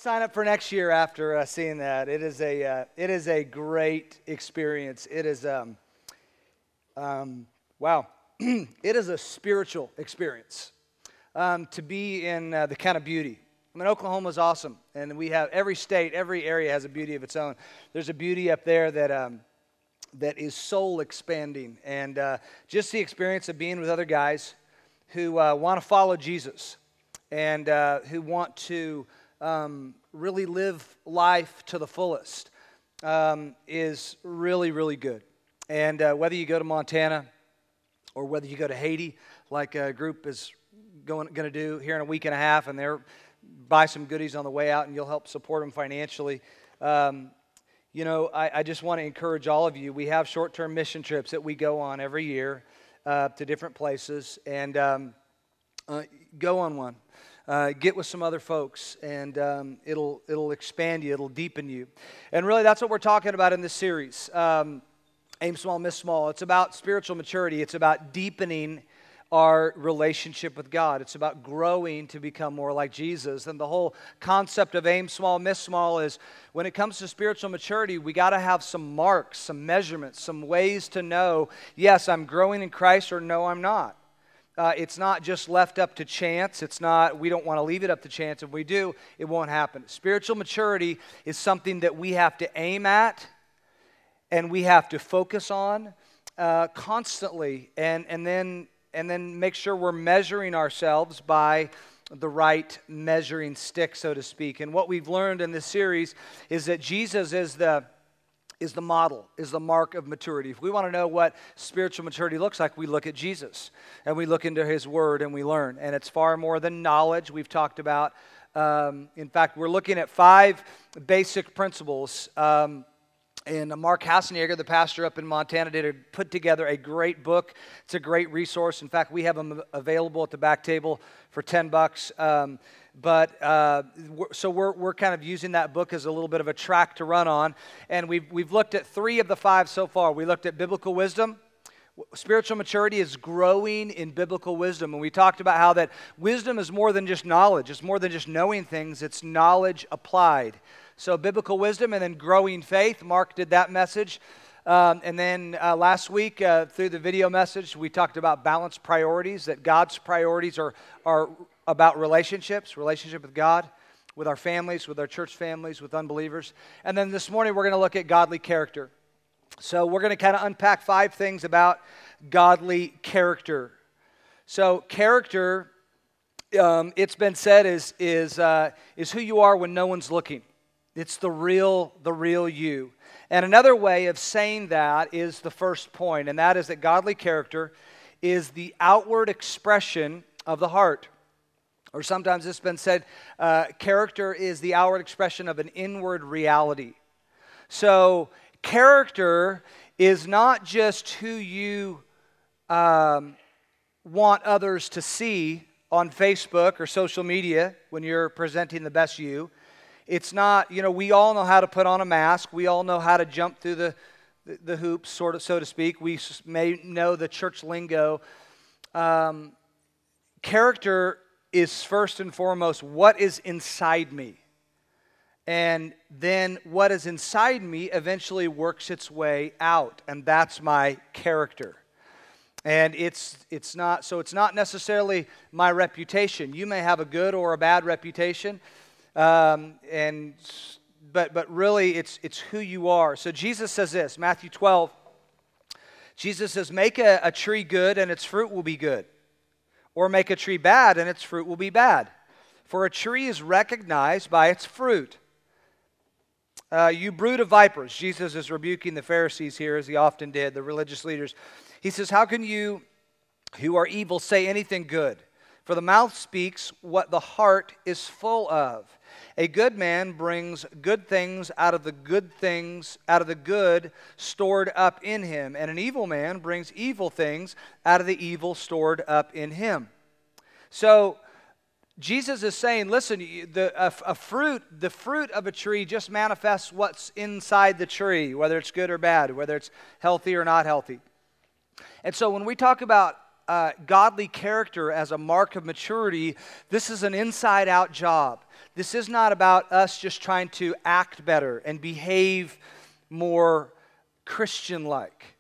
sign up for next year after seeing that. It is a great experience. It is wow. It is a spiritual experience to be in the kind of beauty. I mean, Oklahoma is awesome, and we have every state, every area has a beauty of its own. There's a beauty up there that is soul expanding, and just the experience of being with other guys who want to follow Jesus and who want to really live life to the fullest is really, really good. And whether you go to Montana or whether you go to Haiti, like a group is going to do here in a week and a half, and they're buy some goodies on the way out, and you'll help support them financially. I just want to encourage all of you. We have short-term mission trips that we go on every year to different places, and go on one. Get with some other folks, and it'll expand you, it'll deepen you. And really, that's what we're talking about in this series, Aim Small, Miss Small. It's about spiritual maturity. It's about deepening our relationship with God. It's about growing to become more like Jesus. And the whole concept of aim small, miss small is when it comes to spiritual maturity, we got to have some marks, some measurements, some ways to know, yes, I'm growing in Christ, or no, I'm not. It's not just left up to chance. We don't want to leave it up to chance. If we do, it won't happen. Spiritual maturity is something that we have to aim at and we have to focus on constantly, and then make sure we're measuring ourselves by the right measuring stick, so to speak. And what we've learned in this series is that Jesus is the model, is the mark of maturity. If we want to know what spiritual maturity looks like, we look at Jesus, and we look into His Word, and we learn. And it's far more than knowledge we've talked about. In fact, we're looking at 5 basic principles. And Mark Hassenegger, the pastor up in Montana, put together a great book. It's a great resource. In fact, we have them available at the back table for $10. So we're kind of using that book as a little bit of a track to run on. And we've looked at 3 of the 5 so far. We looked at biblical wisdom. Spiritual maturity is growing in biblical wisdom. And we talked about how that wisdom is more than just knowledge. It's more than just knowing things. It's knowledge applied. So biblical wisdom, and then growing faith. Mark did that message. And then last week, through the video message, we talked about balanced priorities, that God's priorities are about relationship with God, with our families, with our church families, with unbelievers. And then this morning, we're going to look at godly character. So we're going to kind of unpack 5 things about godly character. So character, it's been said, is who you are when no one's looking. It's the real you. And another way of saying that is the first point, and that is that godly character is the outward expression of the heart. Or sometimes it's been said, character is the outward expression of an inward reality. So character is not just who you want others to see on Facebook or social media when you're presenting the best you. It's not, we all know how to put on a mask. We all know how to jump through the hoops, sort of, so to speak. We may know the church lingo. Character is first and foremost what is inside me. And then what is inside me eventually works its way out, and that's my character. And it's not necessarily my reputation. You may have a good or a bad reputation. But really, it's who you are. So Jesus says this, Matthew 12. Jesus says, make a tree good and its fruit will be good. Or make a tree bad and its fruit will be bad. For a tree is recognized by its fruit. You brood of vipers. Jesus is rebuking the Pharisees here, as he often did, the religious leaders. He says, how can you who are evil say anything good? For the mouth speaks what the heart is full of. A good man brings good things out of the good stored up in him, and an evil man brings evil things out of the evil stored up in him. So Jesus is saying, listen, the fruit of a tree just manifests what's inside the tree, whether it's good or bad, whether it's healthy or not healthy. And so when we talk about godly character as a mark of maturity, this is an inside-out job. This is not about us just trying to act better and behave more Christian-like.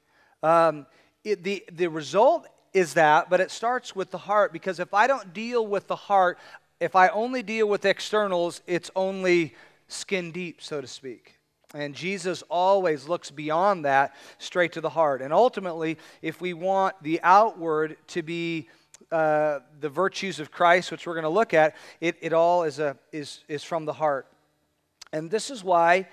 The result is that, but it starts with the heart, because if I don't deal with the heart, if I only deal with externals, it's only skin deep, so to speak. And Jesus always looks beyond that, straight to the heart. And ultimately, if we want the outward to be the virtues of Christ, which we're going to look at, it all is from the heart. And this is why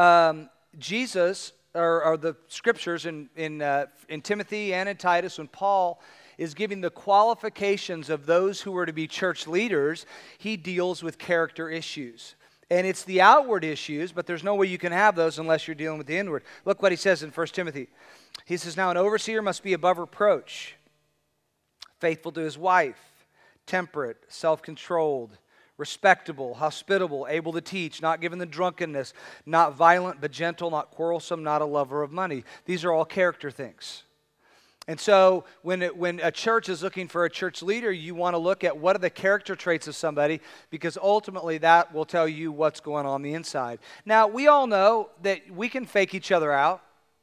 Jesus, or the scriptures in Timothy and in Titus, when Paul is giving the qualifications of those who are to be church leaders, he deals with character issues. And it's the outward issues, but there's no way you can have those unless you're dealing with the inward. Look what he says in 1 Timothy. He says, now an overseer must be above reproach, faithful to his wife, temperate, self-controlled, respectable, hospitable, able to teach, not given to drunkenness, not violent but gentle, not quarrelsome, not a lover of money. These are all character things. And so when a church is looking for a church leader, you want to look at what are the character traits of somebody, because ultimately that will tell you what's going on the inside. Now, we all know that we can fake each other out,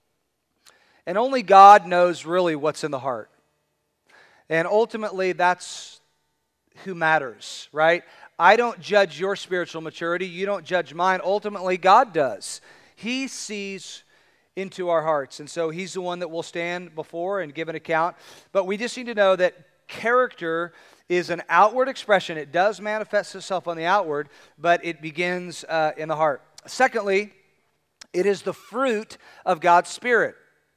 and only God knows really what's in the heart. And ultimately, that's who matters, right? I don't judge your spiritual maturity. You don't judge mine. Ultimately, God does. He sees into our hearts. And so he's the one that will stand before and give an account. But we just need to know that character is an outward expression. It does manifest itself on the outward, but it begins in the heart. Secondly, it is the fruit of God's Spirit.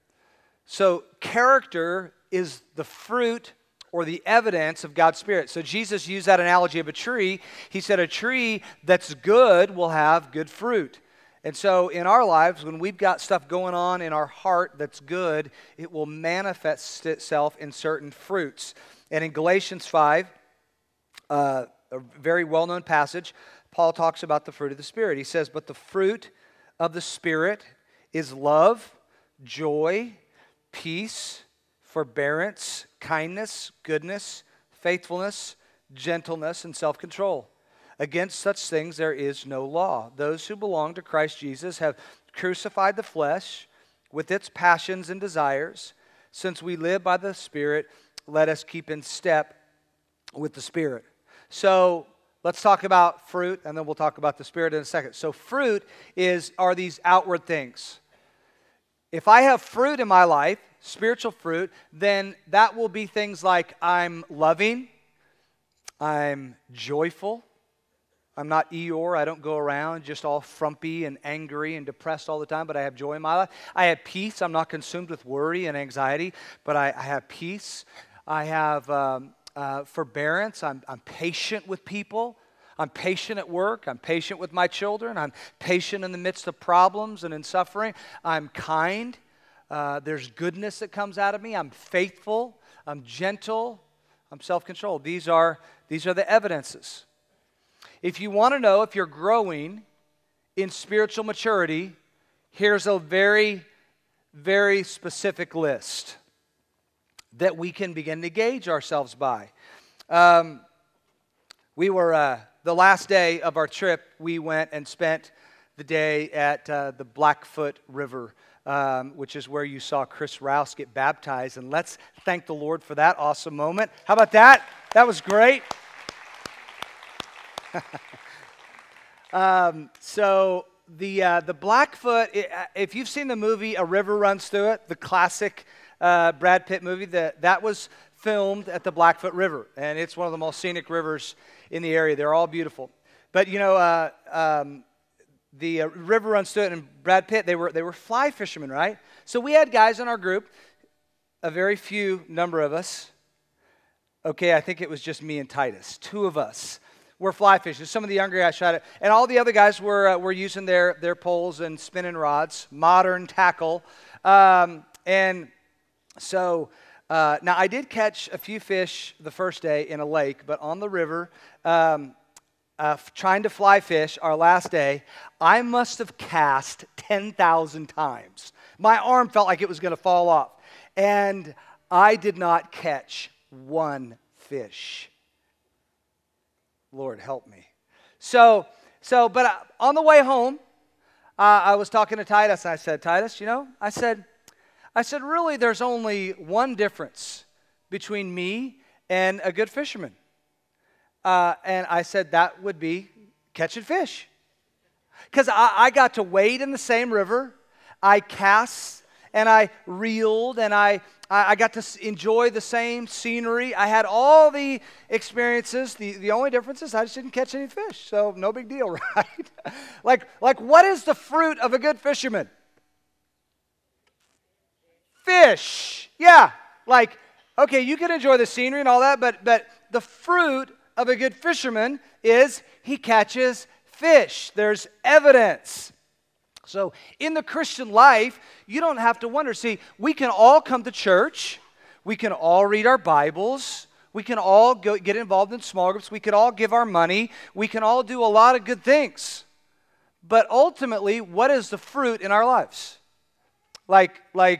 So character is the fruit or the evidence of God's Spirit. So Jesus used that analogy of a tree. He said a tree that's good will have good fruit. And so in our lives, when we've got stuff going on in our heart that's good, it will manifest itself in certain fruits. And in Galatians 5, a very well-known passage, Paul talks about the fruit of the Spirit. He says, but the fruit of the Spirit is love, joy, peace, forbearance, kindness, goodness, faithfulness, gentleness, and self-control. Against such things there is no law. Those who belong to Christ Jesus have crucified the flesh with its passions and desires. Since we live by the Spirit, let us keep in step with the Spirit. So let's talk about fruit, and then we'll talk about the Spirit in a second. So fruit are these outward things. If I have fruit in my life, spiritual fruit, then that will be things like I'm loving, I'm joyful, I'm not Eeyore. I don't go around just all frumpy and angry and depressed all the time, but I have joy in my life. I have peace. I'm not consumed with worry and anxiety, but I have peace. I have forbearance. I'm patient with people. I'm patient at work. I'm patient with my children. I'm patient in the midst of problems and in suffering. I'm kind. There's goodness that comes out of me. I'm faithful. I'm gentle. I'm self-controlled. These are the evidences. If you want to know if you're growing in spiritual maturity, here's a very, very specific list that we can begin to gauge ourselves by. We were, the last day of our trip, we went and spent the day at the Blackfoot River, which is where you saw Chris Rouse get baptized. And let's thank the Lord for that awesome moment. How about that? That was great. So the Blackfoot, if you've seen the movie A River Runs Through It, the classic Brad Pitt movie, that was filmed at the Blackfoot River, and it's one of the most scenic rivers in the area. They're all beautiful. But you know, the river runs through it, and Brad Pitt, they were fly fishermen, right? So we had guys in our group, a very few number of us. Okay, I think it was just me and Titus, two of us. We're fly fishing. Some of the younger guys tried it. And all the other guys were using their poles and spinning rods, modern tackle. And so now I did catch a few fish the first day in a lake, but on the river, trying to fly fish our last day, I must have cast 10,000 times. My arm felt like it was going to fall off. And I did not catch one fish. Lord, help me. But on the way home, I was talking to Titus, and I said, Titus, I said, really, there's only one difference between me and a good fisherman. And I said, that would be catching fish. Because I got to wade in the same river. I cast and I reeled and I got to enjoy the same scenery. I had all the experiences. The only difference is I just didn't catch any fish. So no big deal, right? like what is the fruit of a good fisherman? Fish. Yeah. Okay, you can enjoy the scenery and all that, but the fruit of a good fisherman is he catches fish. There's evidence. So in the Christian life, you don't have to wonder. See, we can all come to church. We can all read our Bibles. We can all get involved in small groups. We can all give our money. We can all do a lot of good things. But ultimately, what is the fruit in our lives? Like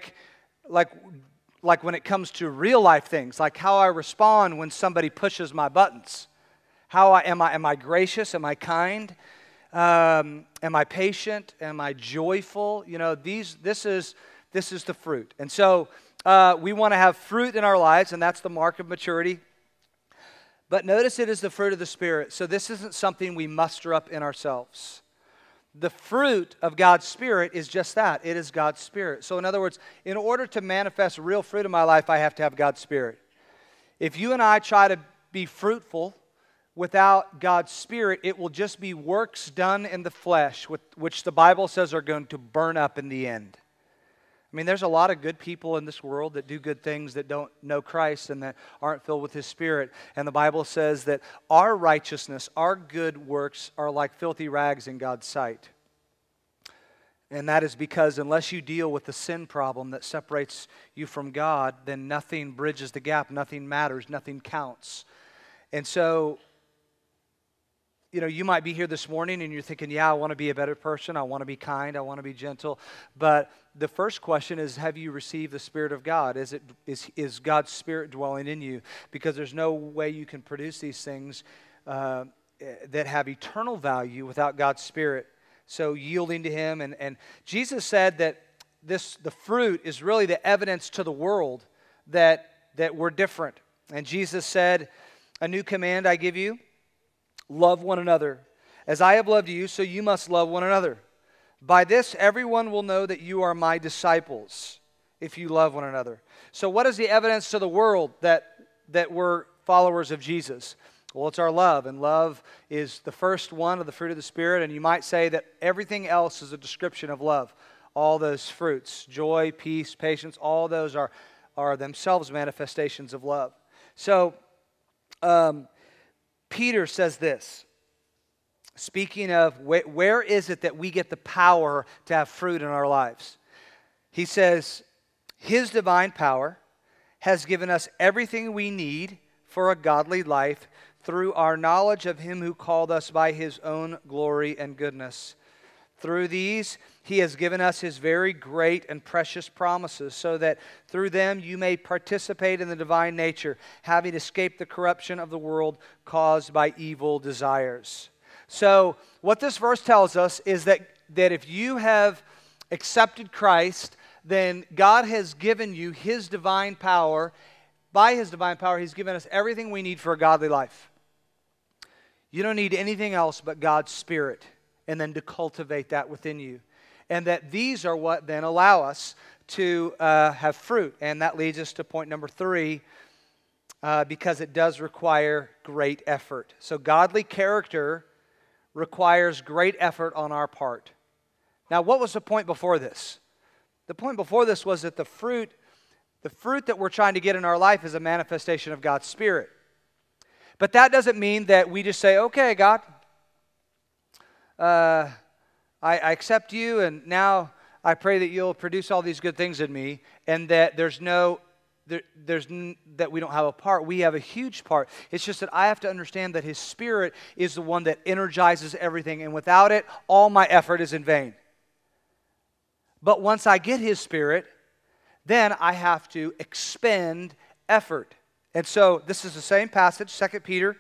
when it comes to real life things, like how I respond when somebody pushes my buttons. Am I gracious? Am I kind? Am I patient? Am I joyful? This is the fruit. And so we want to have fruit in our lives, and that's the mark of maturity. But notice it is the fruit of the Spirit. So this isn't something we muster up in ourselves. The fruit of God's Spirit is just that. It is God's Spirit. So in other words, in order to manifest real fruit in my life, I have to have God's Spirit. If you and I try to be fruitful without God's Spirit, it will just be works done in the flesh, which the Bible says are going to burn up in the end. I mean, there's a lot of good people in this world that do good things that don't know Christ and that aren't filled with His Spirit. And the Bible says that our righteousness, our good works are like filthy rags in God's sight. And that is because unless you deal with the sin problem that separates you from God, then nothing bridges the gap, nothing matters, nothing counts. And so, you might be here this morning and you're thinking, yeah, I want to be a better person. I want to be kind. I want to be gentle. But the first question is, have you received the Spirit of God? Is God's Spirit dwelling in you? Because there's no way you can produce these things that have eternal value without God's Spirit. So yielding to Him. And Jesus said that the fruit is really the evidence to the world that we're different. And Jesus said, a new command I give you, love one another. As I have loved you, so you must love one another. By this, everyone will know that you are my disciples, if you love one another. So what is the evidence to the world that we're followers of Jesus? Well, it's our love, and love is the first one of the fruit of the Spirit, and you might say that everything else is a description of love. All those fruits, joy, peace, patience, all those are themselves manifestations of love. So, Peter says this, speaking of where is it that we get the power to have fruit in our lives? He says, His divine power has given us everything we need for a godly life through our knowledge of Him who called us by His own glory and goodness. Through these, He has given us His very great and precious promises, so that through them you may participate in the divine nature, having escaped the corruption of the world caused by evil desires. So, what this verse tells us is that if you have accepted Christ, then God has given you His divine power. By His divine power, He's given us everything we need for a godly life. You don't need anything else but God's Spirit, and then to cultivate that within you. And that these are what then allow us to have fruit. And that leads us to point number 3, because it does require great effort. So godly character requires great effort on our part. Now, what was the point before this? The point before this was that the fruit that we're trying to get in our life is a manifestation of God's Spirit. But that doesn't mean that we just say, okay, God, I accept you, and now I pray that you'll produce all these good things in me, and that that we don't have a part. We have a huge part. It's just that I have to understand that His Spirit is the one that energizes everything, and without it, all my effort is in vain. But once I get His Spirit, then I have to expend effort. And so this is the same passage, 2 Peter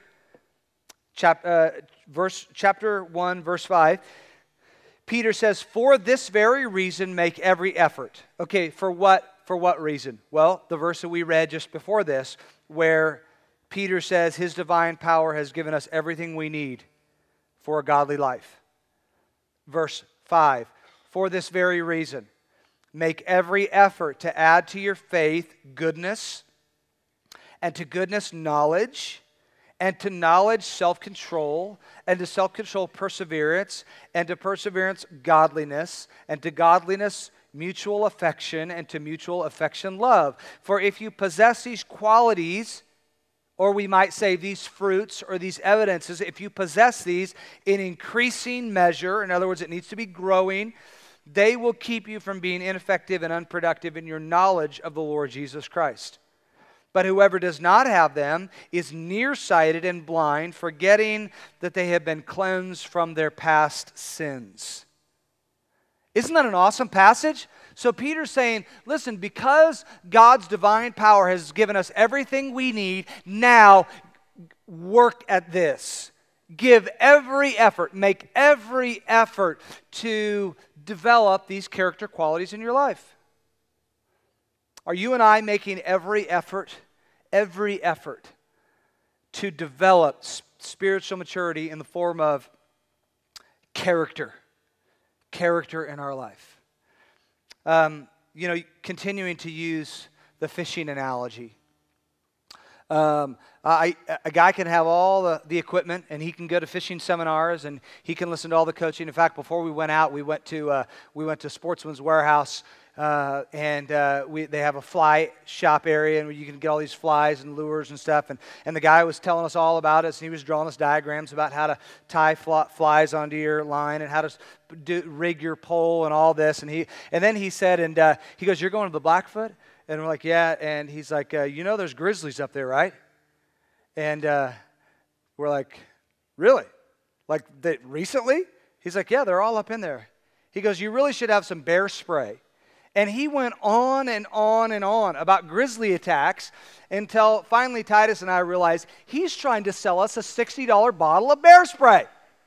chapter 1, verse 5. Peter says, for this very reason, make every effort. Okay, for what reason? Well, the verse that we read just before this, where Peter says his divine power has given us everything we need for a godly life. Verse 5, for this very reason, make every effort to add to your faith goodness, and to goodness knowledge, and to knowledge self-control, and to self-control perseverance, and to perseverance godliness, and to godliness mutual affection, and to mutual affection love. For if you possess these qualities, or we might say these fruits or these evidences, if you possess these in increasing measure, in other words, it needs to be growing, they will keep you from being ineffective and unproductive in your knowledge of the Lord Jesus Christ. But whoever does not have them is nearsighted and blind, forgetting that they have been cleansed from their past sins. Isn't that an awesome passage? So Peter's saying, listen, because God's divine power has given us everything we need, now work at this. Give every effort, make every effort to develop these character qualities in your life. Are you and I making every effort to develop spiritual maturity in the form of character in our life? Continuing to use the fishing analogy. A guy can have all the equipment, and he can go to fishing seminars, and he can listen to all the coaching. In fact, before we went out, we went to Sportsman's Warehouse, and they have a fly shop area, and you can get all these flies and lures and stuff. And the guy was telling us all about it, and he was drawing us diagrams about how to tie flies onto your line and how to rig your pole and all this. And then he said, he goes, "You're going to the Blackfoot?" And we're like, "Yeah." And he's like, "There's grizzlies up there, right?" And we're like, "Really? Like recently?" He's like, "Yeah, they're all up in there." He goes, "You really should have some bear spray." And he went on and on and on about grizzly attacks until finally Titus and I realized he's trying to sell us a $60 bottle of bear spray.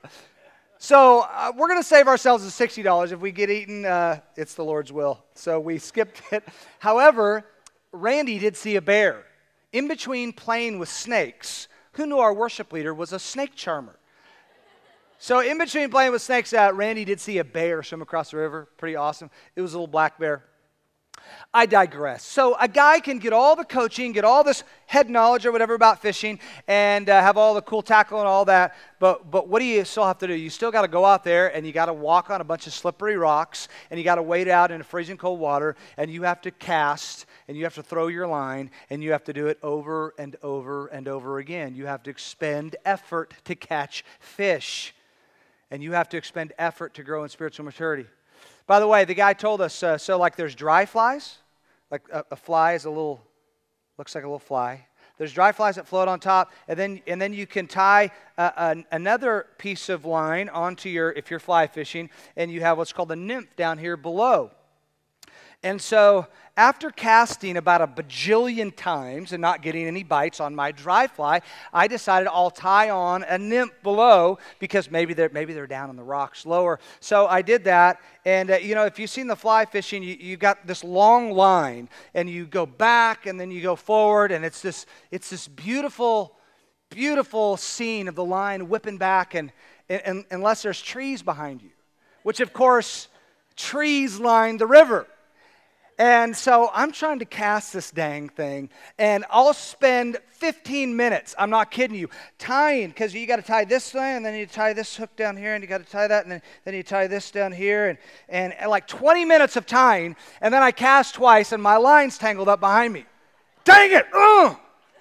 So we're going to save ourselves the $60. If we get eaten, it's the Lord's will. So we skipped it. However, Randy did see a bear in between playing with snakes. Who knew our worship leader was a snake charmer? So in between playing with snakes, Randy did see a bear swim across the river. Pretty awesome. It was a little black bear. I digress. So a guy can get all the coaching, get all this head knowledge or whatever about fishing, and have all the cool tackle and all that. But what do you still have to do? You still got to go out there, and you got to walk on a bunch of slippery rocks, and you got to wade out in freezing cold water, and you have to cast, and you have to throw your line, and you have to do it over and over and over again. You have to expend effort to catch fish. And you have to expend effort to grow in spiritual maturity. By the way, the guy told us, like there's dry flies. Like a fly is looks like a little fly. There's dry flies that float on top. And then you can tie another piece of line onto if you're fly fishing. And you have what's called a nymph down here below. And so after casting about a bajillion times and not getting any bites on my dry fly, I decided I'll tie on a nymph below because maybe they're down in the rocks lower. So I did that. And, if you've seen the fly fishing, you got this long line, and you go back and then you go forward, and it's this beautiful, beautiful scene of the line whipping back, and unless there's trees behind you, which, of course, trees line the river. And so I'm trying to cast this dang thing, and I'll spend 15 minutes, I'm not kidding you, tying, because you got to tie this way, and then you tie this hook down here, and you got to tie that, and then you tie this down here, and like 20 minutes of tying, and then I cast twice, and my line's tangled up behind me. Dang it! Ugh!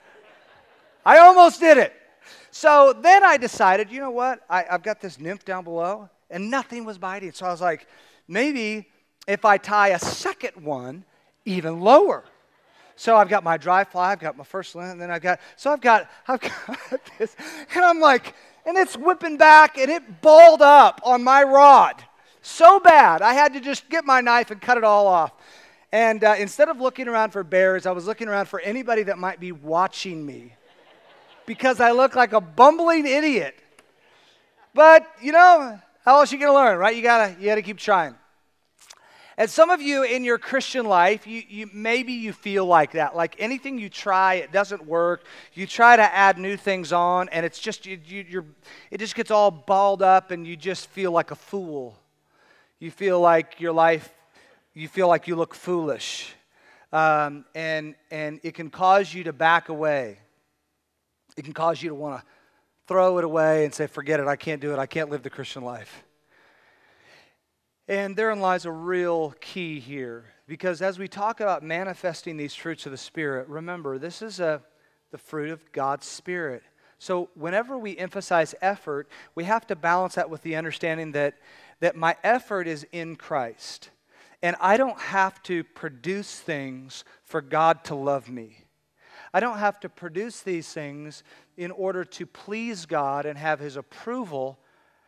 I almost did it. So then I decided, you know what? I've got this nymph down below, and nothing was biting. So I was like, maybe if I tie a second one even lower. So I've got my dry fly, I've got my first line, and then I've got this, and I'm like, and it's whipping back, and it balled up on my rod so bad, I had to just get my knife and cut it all off. And instead of looking around for bears, I was looking around for anybody that might be watching me because I look like a bumbling idiot. But, how else are you going to learn, right? You gotta keep trying. And some of you in your Christian life, maybe you feel like that. Like anything you try, it doesn't work. You try to add new things on, and it's just it just gets all balled up, and you just feel like a fool. You feel like your life, you feel like you look foolish, and it can cause you to back away. It can cause you to want to throw it away and say, "Forget it. I can't do it. I can't live the Christian life." And therein lies a real key here, because as we talk about manifesting these fruits of the Spirit, remember, this is the fruit of God's Spirit. So whenever we emphasize effort, we have to balance that with the understanding that my effort is in Christ. And I don't have to produce things for God to love me. I don't have to produce these things in order to please God and have His approval.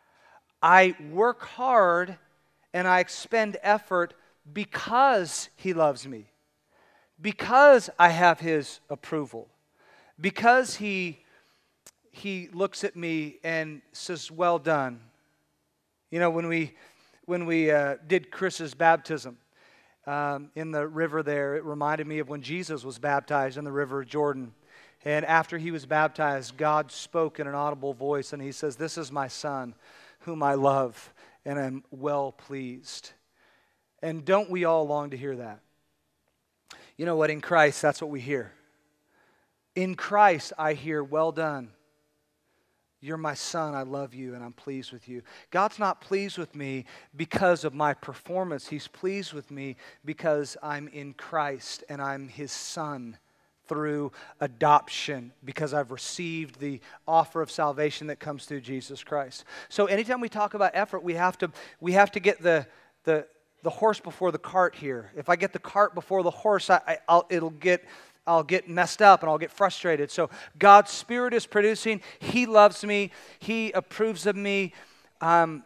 I work hard and I expend effort because He loves me, because I have His approval, because He looks at me and says, "Well done." When we did Chris's baptism in the river there, it reminded me of when Jesus was baptized in the river of Jordan. And after He was baptized, God spoke in an audible voice, and He says, "This is my Son, whom I love, and I'm well pleased." And don't we all long to hear that? You know what? In Christ, that's what we hear. In Christ, I hear, "Well done. You're my Son. I love you, and I'm pleased with you." God's not pleased with me because of my performance. He's pleased with me because I'm in Christ, and I'm His Son through adoption, because I've received the offer of salvation that comes through Jesus Christ. So anytime we talk about effort, we have to get the horse before the cart here. If I get the cart before the horse, I'll get messed up and I'll get frustrated. So God's Spirit is producing. He loves me. He approves of me. I'm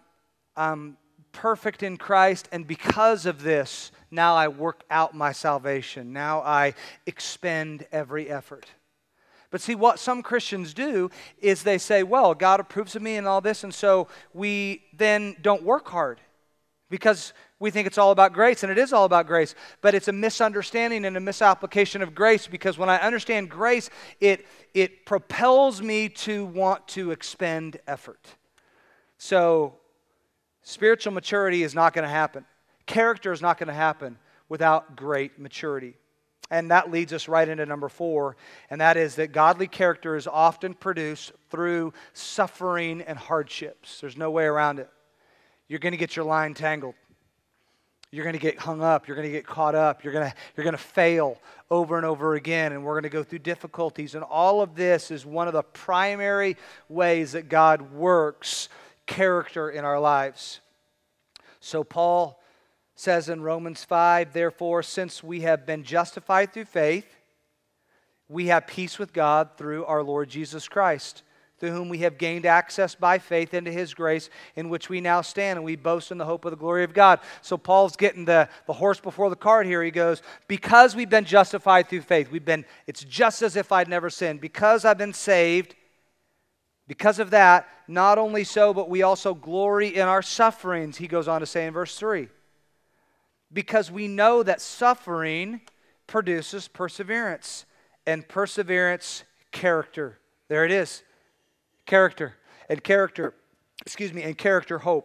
perfect in Christ, and because of this, now I work out my salvation. Now I expend every effort. But see, what some Christians do is they say, "Well, God approves of me and all this," and so we then don't work hard because we think it's all about grace, and it is all about grace. But it's a misunderstanding and a misapplication of grace, because when I understand grace, it propels me to want to expend effort. So spiritual maturity is not going to happen. Character is not going to happen without great maturity. And that leads us right into number 4, and that is that godly character is often produced through suffering and hardships. There's no way around it. You're going to get your line tangled. You're going to get hung up. You're going to get caught up. You're going to fail over and over again, and we're going to go through difficulties. And all of this is one of the primary ways that God works character in our lives. So Paul says in Romans 5, "Therefore, since we have been justified through faith, we have peace with God through our Lord Jesus Christ, through whom we have gained access by faith into His grace, in which we now stand, and we boast in the hope of the glory of God." So Paul's getting the horse before the cart here. He goes, because we've been justified through faith, it's just as if I'd never sinned. Because I've been saved, because of that, not only so, but we also glory in our sufferings, he goes on to say in verse 3. Because we know that suffering produces perseverance, and perseverance, character. There it is. Character. And character, hope.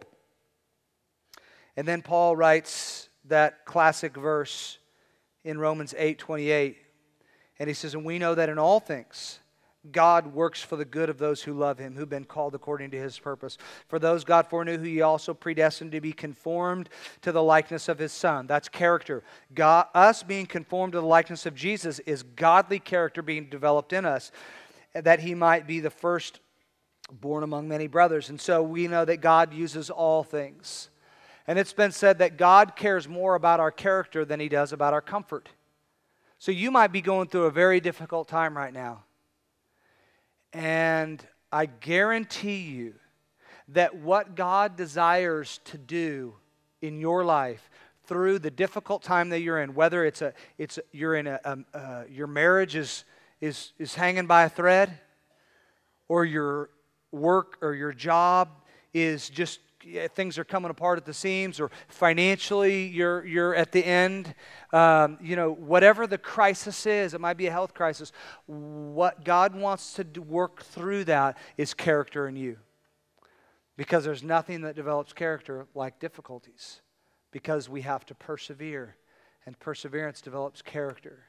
And then Paul writes that classic verse in Romans 8:28. And he says, "And we know that in all things God works for the good of those who love Him, who've been called according to His purpose. For those God foreknew, who He also predestined to be conformed to the likeness of His Son." That's character. Us being conformed to the likeness of Jesus is godly character being developed in us, that He might be the first born among many brothers. And so we know that God uses all things. And it's been said that God cares more about our character than He does about our comfort. So you might be going through a very difficult time right now. And I guarantee you that what God desires to do in your life through the difficult time that you're in, whether you're in your marriage is hanging by a thread, or your work or your job is just things are coming apart at the seams, or financially you're at the end. Whatever the crisis is, it might be a health crisis. What God wants to work through that is character in you, because there's nothing that develops character like difficulties, because we have to persevere, and perseverance develops character.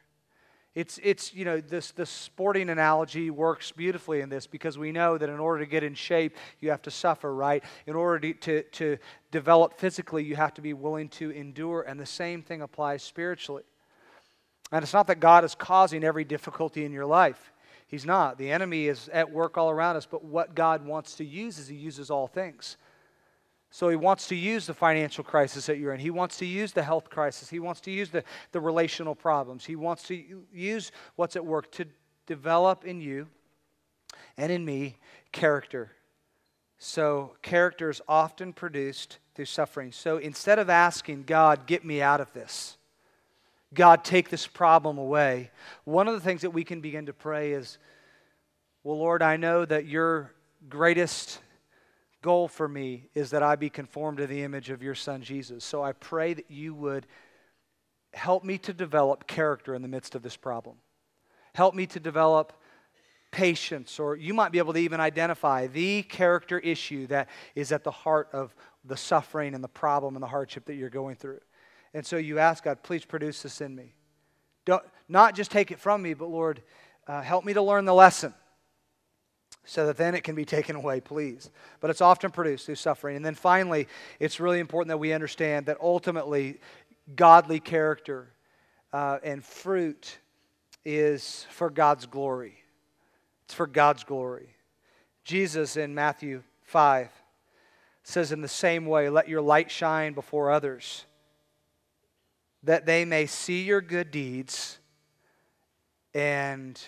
This sporting analogy works beautifully in this, because we know that in order to get in shape, you have to suffer, right? In order to develop physically, you have to be willing to endure, and the same thing applies spiritually. And it's not that God is causing every difficulty in your life. He's not. The enemy is at work all around us, but what God wants to use is He uses all things. So He wants to use the financial crisis that you're in. He wants to use the health crisis. He wants to use the relational problems. He wants to use what's at work to develop in you and in me character. So character is often produced through suffering. So instead of asking God, get me out of this, God, take this problem away, one of the things that we can begin to pray is, well, Lord, I know that your greatest goal for me is that I be conformed to the image of your Son, Jesus. So I pray that you would help me to develop character in the midst of this problem. Help me to develop patience, or you might be able to even identify the character issue that is at the heart of the suffering and the problem and the hardship that you're going through. And so you ask God, please produce this in me. Not just take it from me, but Lord, help me to learn the lesson, so that then it can be taken away, please. But it's often produced through suffering. And then finally, it's really important that we understand that ultimately, godly character and fruit is for God's glory. It's for God's glory. Jesus in Matthew 5 says, in the same way, let your light shine before others, that they may see your good deeds and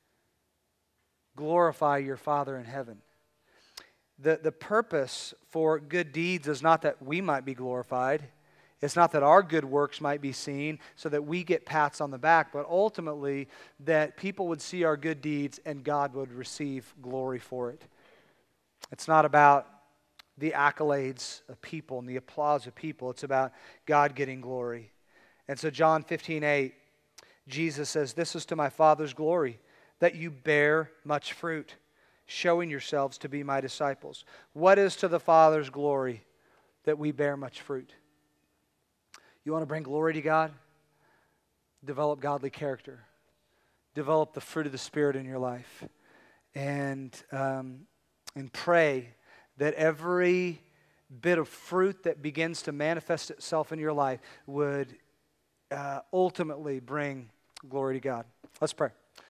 glorify your Father in heaven. The purpose for good deeds is not that we might be glorified. It's not that our good works might be seen so that we get pats on the back, but ultimately that people would see our good deeds and God would receive glory for it. It's not about the accolades of people and the applause of people. It's about God getting glory. And so John 15:8, Jesus says, this is to my Father's glory, that you bear much fruit, showing yourselves to be my disciples. What is to the Father's glory? That we bear much fruit. You want to bring glory to God? Develop godly character. Develop the fruit of the Spirit in your life. And pray that every bit of fruit that begins to manifest itself in your life would ultimately bring glory to God. Let's pray.